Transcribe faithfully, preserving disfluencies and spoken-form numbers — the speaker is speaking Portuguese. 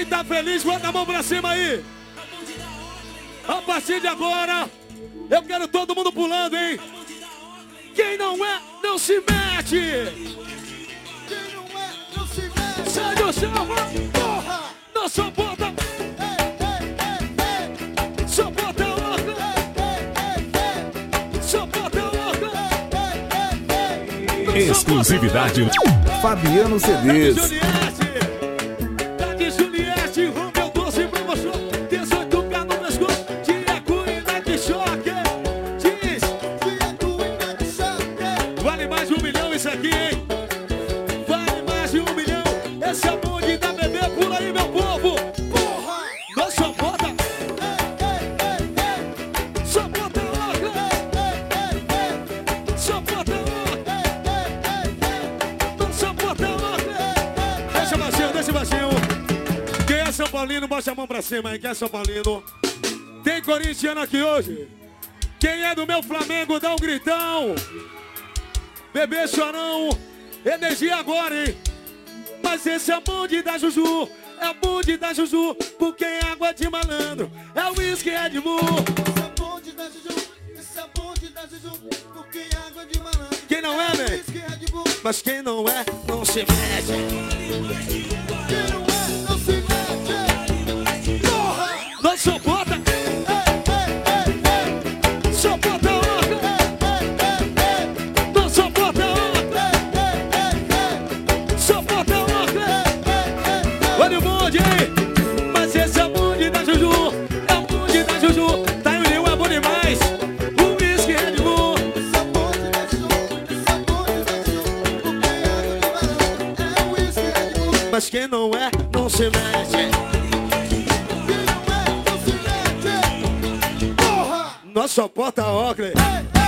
Quem tá feliz, bota a mão pra cima aí. A partir de agora, eu quero todo mundo pulando, hein? Quem não é, não se mete. Quem não é, não se mete. Sai do chão, porra. Não suporta. Suporta outra. Suporta outra. Exclusividade Fabiano C Ds. Tá de Juliette, Romeu doze promoção. dezoito K no pescoço. Tia Cuina de choque. Diz. Tia Cuina de choque. Vale mais de um milhão isso aqui, hein? Vale mais de um milhão. Esse é o bonde da bebê. Pula aí, meu povo. Porra. Não suporta. Suporta outra. Suporta outra. Não suporta outra. Deixa baixinho, deixa baixinho. Quem é São Paulino, baixa a mão pra cima aí. Quem é São Paulino? Tem corintiano aqui hoje? Quem é do meu Flamengo, dá um gritão. Bebê chorão. Energia agora, hein? Mas esse é o bonde da Juju. É o bonde da Juju. Porque é água de malandro. É o uísque Red Bull. Esse é o bonde da Juju. Esse é o bonde da Juju. Porque é água de malandro. Quem não é, velho? Whisky Red Bull. Mas quem não é, não se mexe. Quem não é, não se mete. Porra. Não suporta. Suporta outra. Não suporta outra. Suporta outra. Olha o bonde, hein? Mas esse é o bonde da Juju. É o bonde da Juju. Tá em Rio, é bom demais. O uísque Red Bull. Esse é o bonde da Juju. Esse é o bonde da Juju. Porque é água de malandro. É o whisky Red Bull. Mas quem não é, não se mexe. Quem não é, não se mete. Porra. Não suporta Oakley. Ei,